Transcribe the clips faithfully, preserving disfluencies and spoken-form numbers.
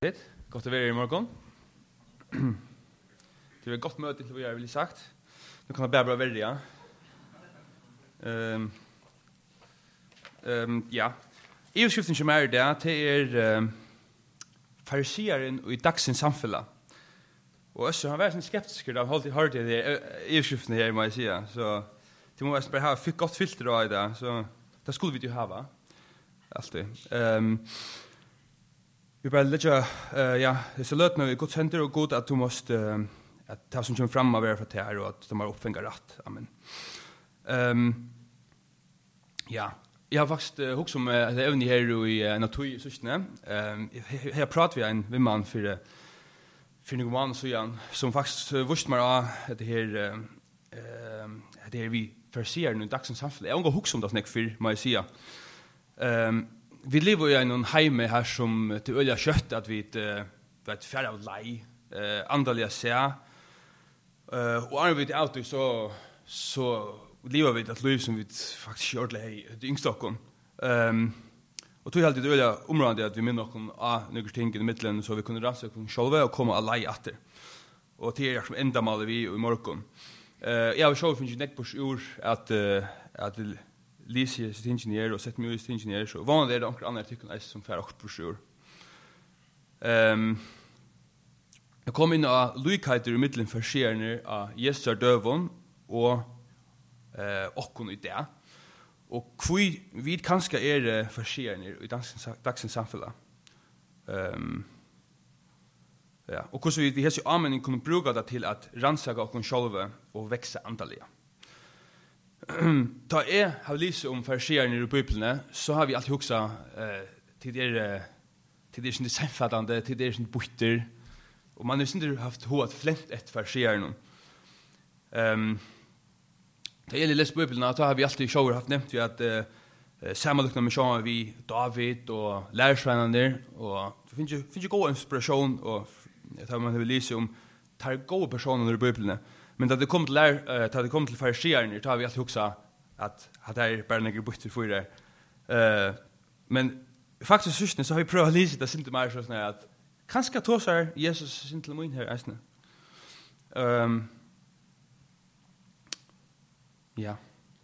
Det gott att vara i morgon. Det var ett gott möte till vad jag vill sagt. Nu kan jag bara välja. Ehm ehm ja. Överskriften som är där det är um, fariseren i dagsens samfälla. Och så har varit en skeptisk av hållt i hårt det överskriften här må jag säga. Så det måste bara ha ett gott filter då i det så det skulle vi ju ha va. Alltid. Ehm Vi bara lägga uh, ja, det så löt nu i Guds händer och god att du måste uh, att ta som kommer fram av er för det här och att de har uppfängat rätt. Amen. Um, ja, jag har faktiskt uh, huxat om uh, det även här i uh, natur systne. Um, här pratar vi en vimman för uh, för någon man så igen som faktiskt uh, visste mig att det här uh, uh, det här vi förser nu dagsens samhälle. Jag har huxat om det snack för mig säga. Ehm Vi lever i en heime her som til øya kjøtt at vi uh, vet færre av lei, uh, andaliga se. Uh, og er vi out så så lever vi et liv som vi faktisk gjør det i yngstokken. Um, og tog alltid øya området at vi minner oss av noen ting i midtelen så vi kunne ranse oss selv og komme av lei etter. Og det er som enda maler vi i morgen. Uh, jeg har selv finnet nekk på ord at, uh, at Lise sitt ingeniør og sett mye sitt ingeniør, så vanlig er det noen andre tykker som får åkt brosjur. Um, jeg kom inn av lykheter i middelen for skjerne av Jesu døven og uh, okken i det. Og hvor vi kanskje er for skjerne i dagsens samfunn. Um, ja. Og hvordan vi, vi har så anmenning kunne bruke det til at rannsake okken selv og vekse antallet. Ta är har lyst om fariseren i Bibeln så har vi alltid huxa eh till det till det som det samfattande till det som butter och man har inte haft hårt flent ett fariseren. Ehm det är läs Bibeln att har vi alltid shower haft nämnt ju att eh sammanlagt med Jean vi David och lärsvännen där och det finns ju finns ju god inspiration och jag tar man vill läsa om tar goda personer i Bibeln. Men da det kom til lær, uh, da det kom til fariseren, da har vi alltid huksa at at det er bare noen bytter for det. Uh, men faktisk synes så har vi prøvd å lese det sinte mer sånn at kanskje tåsar Jesus sin til min her eisne. Um, ja.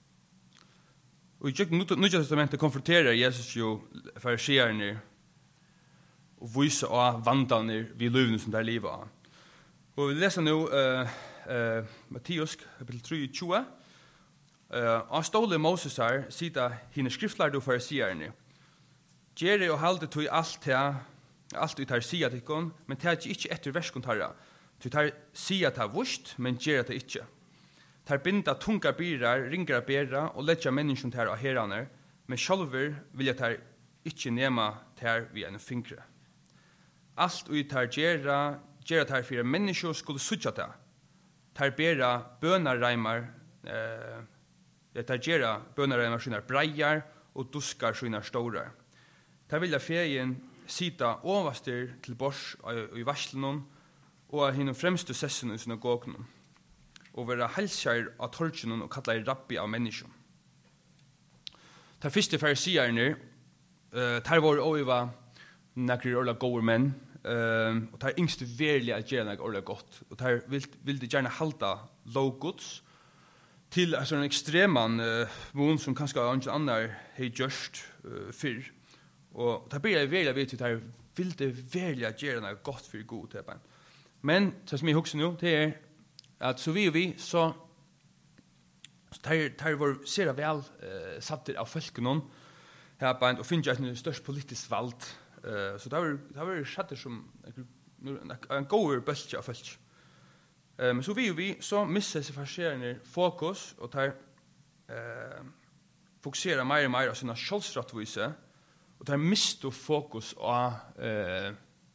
Og i Nye Testamentet konfronterer Jesus jo fariseren og viser av vandene vi løvene som der livet av. Og vi leser nå uh, Uh, Matteus kapitel tre tjue. Uh, av ståle Moses her, sida hine skriftlærde og fariserne. Gjere og halde tog alt til, alt ut her sier til ikon, men det er ikke etter verskon tarra. Du tar sier til vust, men gjere det ikke. Tar binda tunga byrar, ringra bera, og letja menneskjon til av herraner, men sjálfur vilja tar ikke nema til vi en fingre. Alt ut her gjere, gjere tar fyrir menneskjon skulle sutja til. Tar bera bønarreimar, eh, ja, tar gera bønarreimar sina breiar og duskar sina stórar. Tar vilja fegin sita overstyr til bors i varslenon og hinnom fremstu sessun i synagogen og vera helsjar av torgjenon og kallar rabbi av menneskjon. Tar fyrste farisierner, eh, tar var oiva nakrir orla goer menn, Um, og tar yngste verlig at gjerne er ordentlig godt. Og tar vil, vil de gjerne halda lovgods til altså, en ekstreman uh, mån som kanskje andre andre har gjørst uh, fyrr. Og tar blir jeg verlig vet at tar vil de verlig at gjerne er godt for god. Men det som jeg husker nå, det er at så vi og vi, så tar, tar vår ser vel uh, satter av folkene her og finner jeg en størst politisk valg. Uh, så det var det var schatter som en, en god bølge av folk. Uh, men så vi og vi så misser seg fariserne fokus og tar uh, fokuserer mer og mer av sine selvstratvise og tar mister fokus av uh,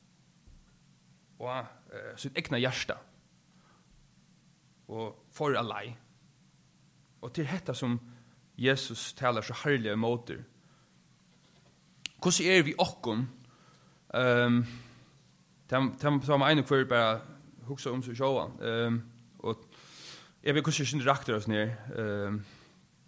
og uh, sitt egna hjärta og får alai. Og til dette som Jesus taler så herlige måter. Hvordan er vi okkon? Um, det var meg ene kvar bare huksa om seg sjåan. Um, og jeg vet hvordan jeg rakter oss ned. Um,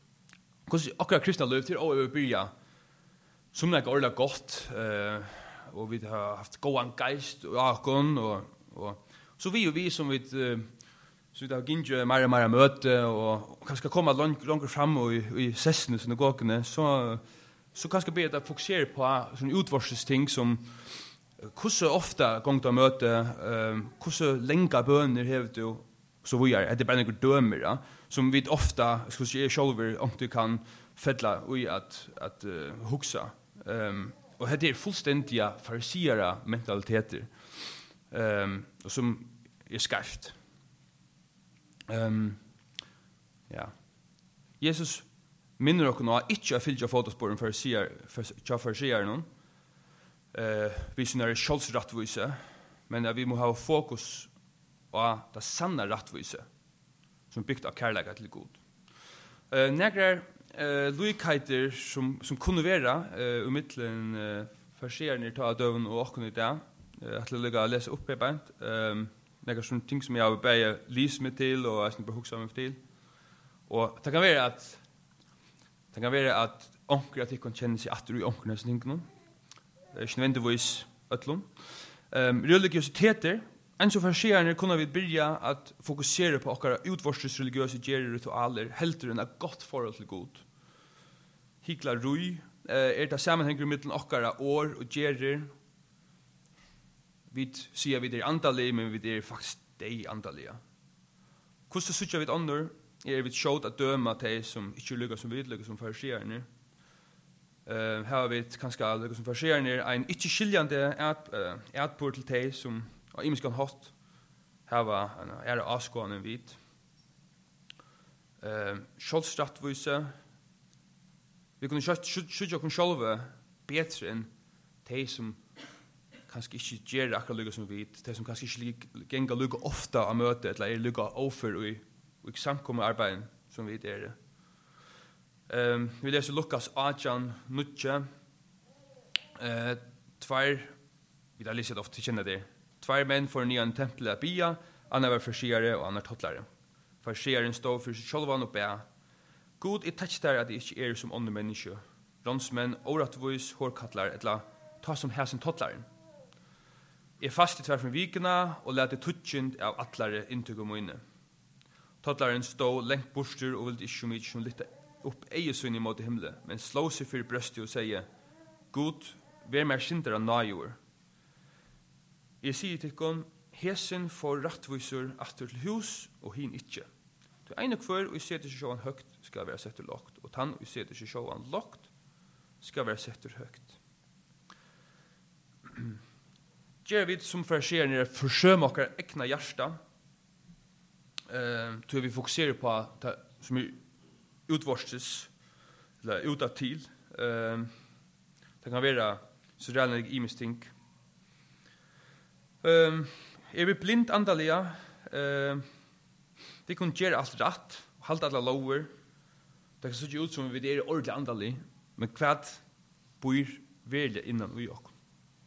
hvordan akkurat kristna løv til å byrja som det er ordentlig godt. Uh, och vi har haft goan geist och akon och och så vi och vi som vi uh, så vi har ginge mer och mer möte och kanske komma långt långt fram och i, i sessionen som går så så kanske be att fokusera på sån utvarsting som hur så ofta gångt att möte eh hur så länge böner har du så vi är det bara några dömer ja, som vi ofta ska se shoulder om du kan fälla och att att uh, huxa ehm och det är fullständiga farisera mentaliteter ehm och som är skarpt. Ehm ja. Jesus minner oss nå ikke å fylle fotosporen for sier for for sier noen. Eh vi syns sjølvsrettvise, men vi må ha fokus på det sanne rettvise som byggt av kærlighet til Gud. Eh några eh likheter som som kunne være eh, i midten eh, for sier når ta døven og kunne det. Eh, at jeg lese opp på bant. Ehm några sånne ting som jeg har bare lyst med til og jeg skal bare huske meg til. Og det kan være at det kan være at onker at de kan kjenne seg atter i onkernes tingene. Det er ikke nødvendigvis øtlom. Um, religiøsiteter, en så farsierne kunne vi begynne at fokusere på okkara utvorses religiøse gjerer ritualer, helter enn et godt forhold til Gud. Hikla rui, er det sammenhenger mellom okkara år og gjerer. Vi sier vi er andalige, men vi er faktisk de andalige. Hvordan sier vi andre? Er vi sjått at døma til som ikke lykker som vidlykker som farsierne. Uh, her har vi kanskje lykker som farsierne en ikke skiljende etport til til som og imensk kan hatt her var en ære avskående vidt. Uh, Skjoldstrattvise. Vi kunne skjøtte oss selv bedre enn de som kanskje ikke gjør akkurat lykker som vidt. De som kanskje ikke ganger lykker ofte av møte eller er lykker offer og og samkommer arbeiden som vi er. Um, vi leser Lukas Adjan Nutje. Uh, tvær, vi har lyst ofte til kjenne det. Tvær menn får nyan tempelet av bia, annar var farsiere og annar tottlare. Farsieren stod for seg sjølvan og bea. God er tætt der at det ikke er som ånder menneske. Rånsmenn, åretvis, hårkattlar, etla ta som hæsen tottlaren. Jeg fast i tvær fra vikena og lete tutsjent av atlare inntøk og møyne. Tottlaren stod lengt borster og ville ikke mye som lytte opp eiesønn i måte himmelen, men slå seg for brøstet og sier, God, vær mer synder av najord. Jeg sier til dere, hesen får rettviser atter til hus, og hin ikke. Til ene kvar, og jeg ser til sjåan høgt, skal være setter lågt, og tann, og jeg ser til sjåan lågt, skal være setter høgt. Gjør vi som farsier når forsøm okker ekna hjärsta, Uh, tror vi fokuserar på det som är utvarstes eller utåt till. Uh, det kan vara så redan imisting. Um, är vi blind andaliga? Uh, vi kan göra allt rätt, hålla alla lower. Det kan se ut som vi är ordentligt andaliga, men vad bor väl innan vi också.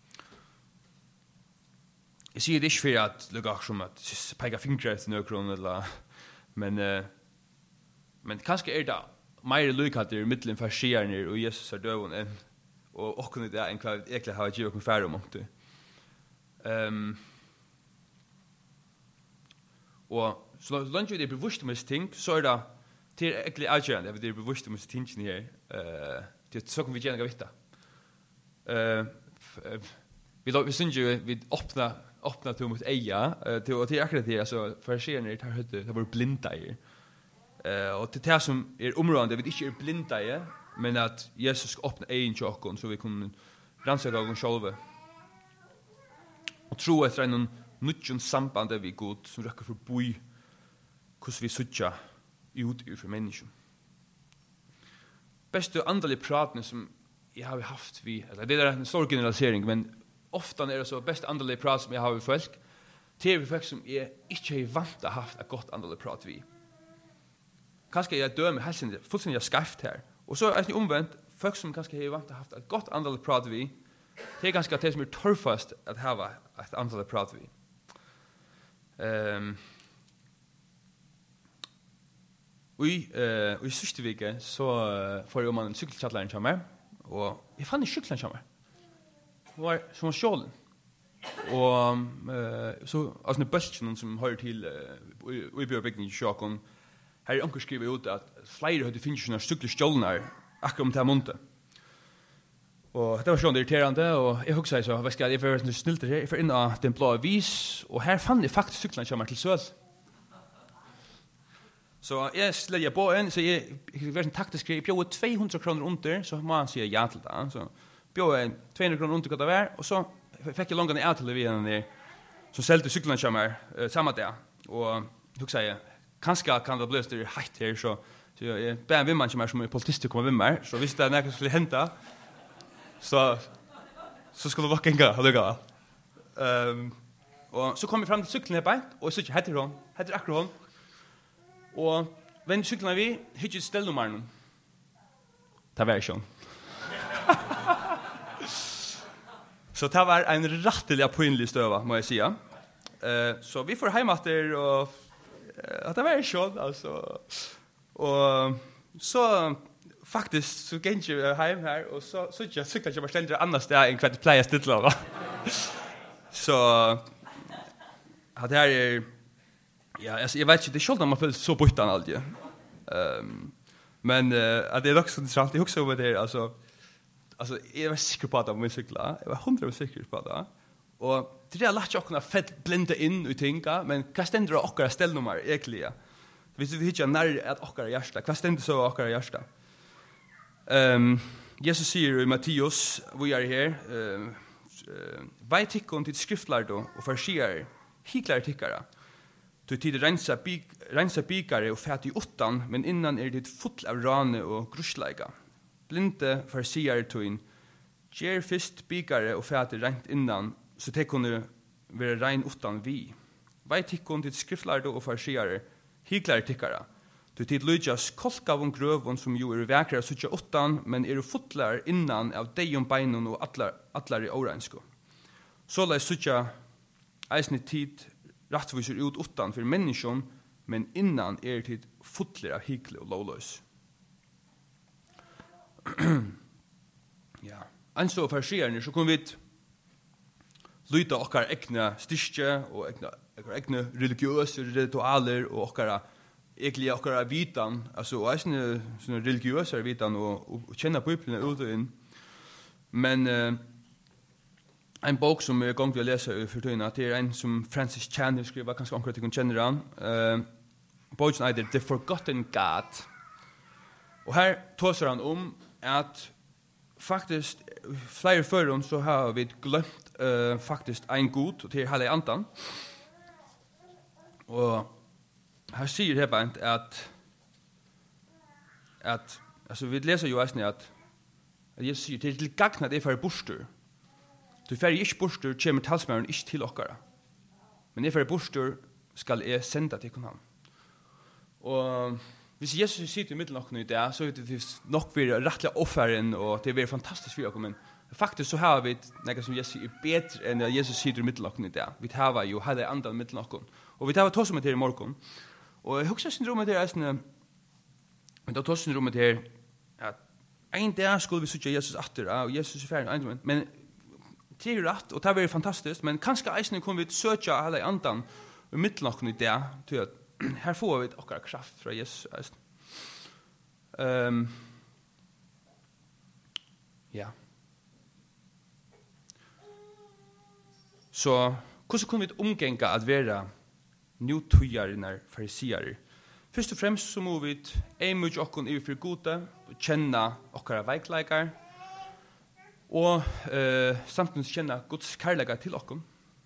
Jeg sier det ikke for at det går som at peka fingre til nøkron, eller, men, uh, men kanskje er det mer lykkater i middelen farsierne og Jesus er døven enn og åkken det enn hva vi egentlig har givet oss færre om det. Um, og så langt vi er bevisst om disse ting, så er det til egentlig avgjørende at vi er bevisst om disse tingene her, uh, til så kan vi gjerne vite. Uh, vi, vi synes jo vi åpner öppna till mot eja till och till akkurat det alltså farsierne tar hötte det var blinda i. Eh och till det som är området vi inte är blinda i men att Jesus ska öppna ejen chockon så vi kan rannsaka oss själva. Och tro efter en nutjon samband vi god som räcker för boi hur vi söka ut ur för människan. Bästa andliga pratning som jag har haft vi eller det är en stor generalisering men ofta är det så bäst andliga prat som jag har med folk. Det är vi folk som är inte är vant att haft ett gott andliga prat vi. Kanske jag dömer helsen fullständigt skarpt här. Och så är det omvänt folk som kanske är vant att haft ett gott andliga prat vi. Det är ganska det som är torrfast att ha ett andliga prat vi. Ehm Vi eh vi sista vecka så får jag man cykelchattlaren kommer och jag fann en cykelchattlaren kommer. var som var stjålen. Og uh, så altså en bølgen som hører til uh, i Bjørbygden i Sjåkon, her er anker skriver ut at flere hadde finnes sånne stykker stjålner akkurat om det her måned. Og det var sånn irriterende, og jeg husker så, hva skal jeg, jeg får være snilt her, jeg får inn av den blå avis, og her fann jeg faktisk syklene kommer til søl. Så jeg slegger på en, så jeg, jeg var sånn taktisk, jeg bjør två hundra kroner under, så må han si ja til det. Så bjør jeg två hundra kroner under hva det var, og så fikk jeg langt ned til vi der, som selte syklene kommer uh, samme dag. Og husker jeg, kanskje kan det bli større heit her, så, så jeg ber en vimman som er som er politist til å komme vimmer, så hvis det er noe skulle hente, så, så skulle det nok enga ha lykket. Um, og så kom jeg frem til sykkelen her beint, og jeg sier ikke, heter hun, heter akkurat hun. Og venn sykkelen vi, hittet stellnummeren. Det var ikke hun. Så det var en rettelig appoinlig støva, må jeg si. Uh, så vi får hjemme etter, og uh, det var ikke hun, altså. Og så faktisk så gikk jeg hjem her, og så så jeg syklet jeg bare stedet annet sted enn hva det pleier stedler. Så at det her er, ja, altså, jeg vet ikke, det er selv om man føler så bortan alltid. Um, men uh, at det er nok så interessant, jeg husker over det her, altså, altså, jeg var sikker på at det var min sykla, jeg var hundra sikker på det, og det er lagt ikke å fett blende inn i tinga, men hva stender det okkara stellnummer egentlig? Hvis vi ikke er nær at okkara hjärsta, hva stender så okkara hjärsta? Um, Jesus sier i Matteus, vi er her, uh, uh, «Vei tikkon til skriftlærdo og farsier, hiklare tikkara, du tid rensa, bik, rensa bikare og fæt i åttan, men innan er det full av rane og grusleika. Blinde farsier tøyn, gjer fyrst bikare og fæt rent innan, så det kunne være rein åttan vi. Vei tikkon til skriftlærdo og farsier, hiklare tikkara, du tid lydjas kolkavun grøvun som jo er vekra suttja åttan, men er fotlar innan av deion beinun og atlar, atlar i åreinsko. Såla er suttja eisne tid rattviser ut åttan for menneskjon, men innan er tid fotlar av hikle og lovløs. Ja, anså og farsierne, så kunne vi lyta okkar ekne styrke og ekne, ekne religiøse ritualer og okkara egentlig akkurat vitan, altså og er sånne religiøse vitan og, og, og kjenner Bibelen ut og inn. Men uh, en bok som jeg gong til å lese for tøyna, det er en som Francis Chan skriver, kanskje akkurat ikke kjenner han. Uh, boken heter The Forgotten God. Og her tåser han om at faktisk flere føren så har vi glemt uh, faktisk en god, og til hele andan. Og her sier Hebant at at altså vi leser jo også at at Jesus sier til til gagn at det er for bostur. Du fer ikke bostur kommer talsmæren ikke til okkara. Men det er for bostur skal jeg sende til ham. Og hvis Jesus sitter i middelen okkara i det, så er det nok vi rettelig offeren, og det er fantastisk for okkara, men faktisk så har vi noe som Jesus er bedre enn at Jesus sitter i middelen okkara i det. Vi har jo hele andre middelen okkara. Og vi tar to som er til i morgen. Og jeg husker syndromet her, men da tog syndromet her, at en dag skulle vi sitte Jesus atter, og Jesus er ferdig, men det er rett, og det er veldig fantastisk, men kanskje eisen kunne vi søke alle andan i middelnokken i det, til at her får vi akkurat kraft fra Jesus eisen. Um, ja. Så hvordan kunne vi omgenge at være nu tøyare farisier? Først og fremst så må vi eimut okkon i for gode, kjenne okkara veikleikar, og eh, samtidig kjenne Guds kærleikar til okkon.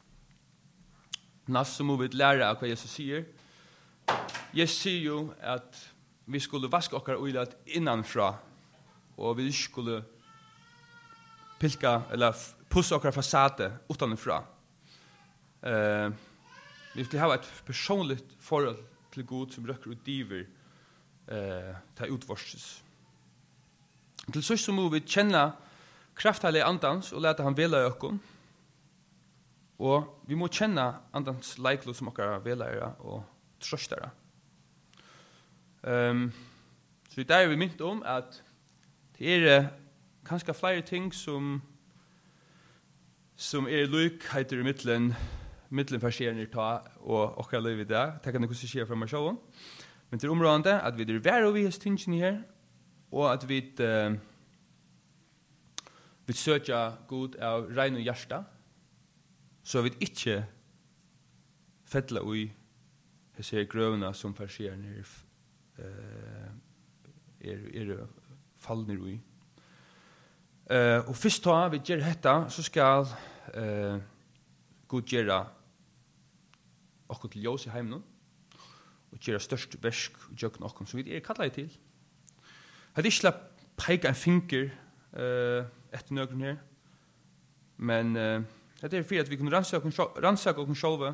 Næst så må vi lære av hva Jesus sier. Jesus sier jo at vi skulle vaske okkara uilat innanfra, og vi skulle pilka, eller pussa okkara fasade utanfra. Eh, Vi vil ha et personligt forhold til Gud som røkker ut diver eh, til utvorses. Til så må vi kjenne kraftheilige andans og lete han vela i okken. Og vi må kjenne andans leiklo som okkar velere og trøstere. Um, så der er vi mynt om at det er kanskje flere ting som som er likheter i middelen, middelen farsierne ta og okkar liv i det. Det kan ikke skje fra meg selv. Men til områdene at vi er vær og vi har tingene her, og at vi uh, vi søker god av rein og hjärsta, så vi ikke fettla ui hese grøvene som farsierne er, uh, er, er fallner ui. Uh, og først da vi gjør dette, så skal uh, god gjøre okkur til ljós i heimen og gjøre størst versk og gjøkken okkur som vi er kallet til. Hadde ikke slapp peika en finger uh, etter nøkken her, men uh, det er for at vi kunne rannsake okkur sjálva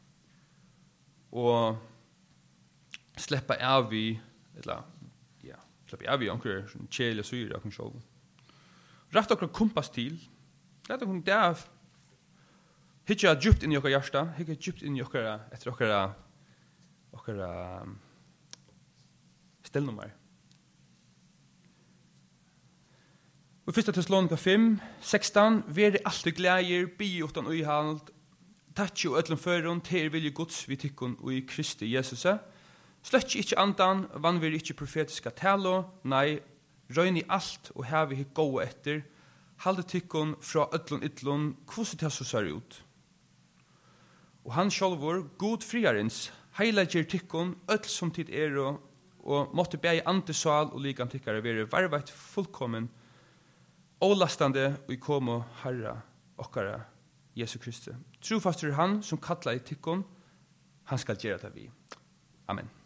og sleppa av i eller, ja, sleppa av i okkur kjel og syre okkur sjálva. Rætt okkur kompas til. Rætt okkur det er hitja djupt inn i okkur hjärsta, hitja djupt inn i okkur etter okkur okkur um, stellnummer. Og fyrsta Thessalonika fem, sekstan, vere alltid glæger, bi utan uihald, tatsi og öllum førun, ter vilje Guds vi tykkun og i Kristi Jesus. Sløtsi ikkje andan, vann vi ikkje profetiska talo, nei, røyni alt og hevi hit gåa etter, halde tykkun fra öllun ytlun, hvordan det så ser ut. Og han sjálvor, god friarins, heila gjer tykkun, öll som tid er og, og måtte bæg antesal og likam tykkare vere varveit fullkommen, ålastande og i komo herra okkara Jesu Kristi. Trofastur han som kallar i tykkun, han skal gjøre det vi. Amen.